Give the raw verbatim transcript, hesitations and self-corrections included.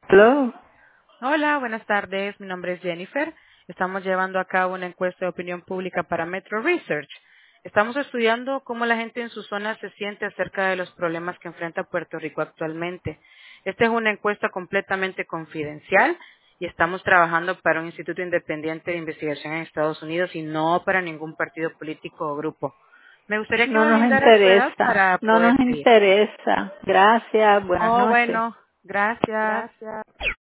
Hello. Hola, buenas tardes. Mi nombre es Jennifer. Estamos llevando a cabo una encuesta de opinión pública para Metro Research. Estamos estudiando cómo la gente en su zona se siente acerca de los problemas que enfrenta Puerto Rico actualmente. Esta es una encuesta completamente confidencial y estamos trabajando para un instituto independiente de investigación en Estados Unidos y no para ningún partido político o grupo. Me gustaría que No me nos brindara su edad interesa. para No nos poder seguir. interesa. Gracias. Buenas Oh, noches. bueno, gracias.